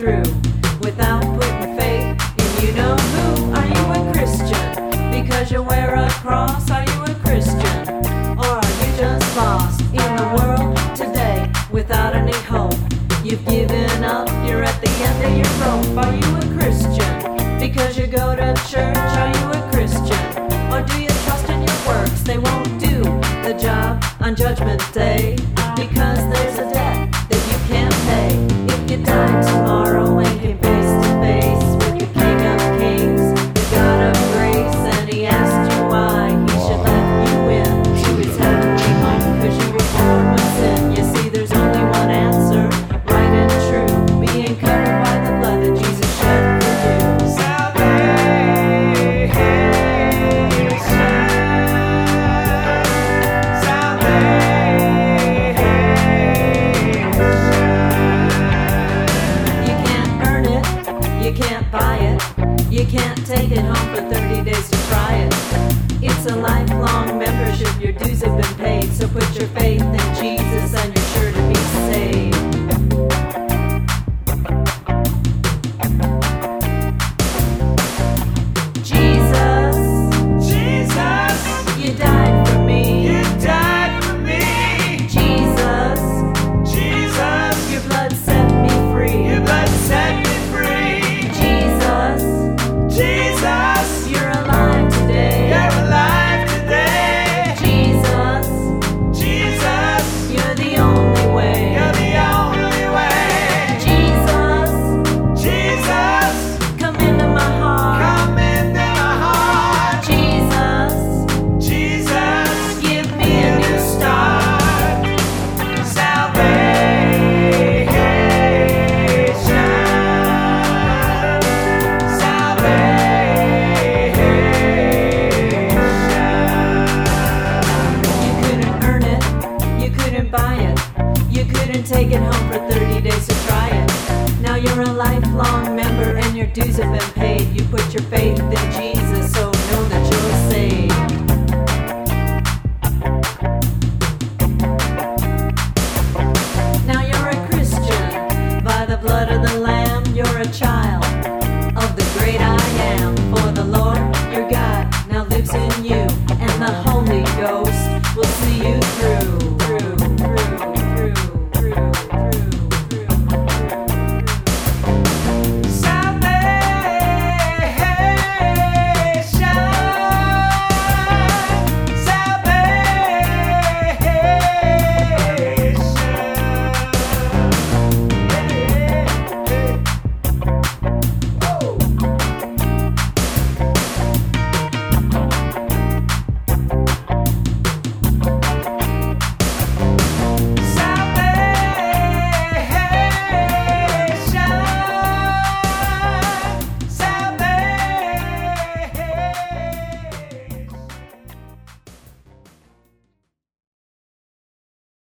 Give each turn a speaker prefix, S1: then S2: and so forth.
S1: through without putting faith in you know who. Are you a Christian because you wear a cross? Are you a Christian, or are you just lost in the world today without any hope? You've given up, you're at the end of your rope. Are you a Christian because you go to church? Are you a Christian, or do you trust in your works? They won't do the job on Judgment Day because there's a debt that you can't pay. If you died tomorrow and came face to face with the King of Kings, the God of grace, and he asked you why he should let you in to his heavenly home, cause you were born with sin. You see, there's only one answer, right and true, being covered by the blood that Jesus shed for you. You can't buy it, you can't take it home for 30 days to try it. It's a lifelong membership, your dues have been paid. So put your faith in Jesus and you're sure to be saved. Jesus, you died for me. Jesus, your blood set me free. You're alive today. Jesus, you're the only way. Jesus, come into my heart. Jesus, give me a new start. Buy it. You couldn't take it home for 30 days to try it. Now you're a lifelong member and your dues have been paid. You put your faith in Jesus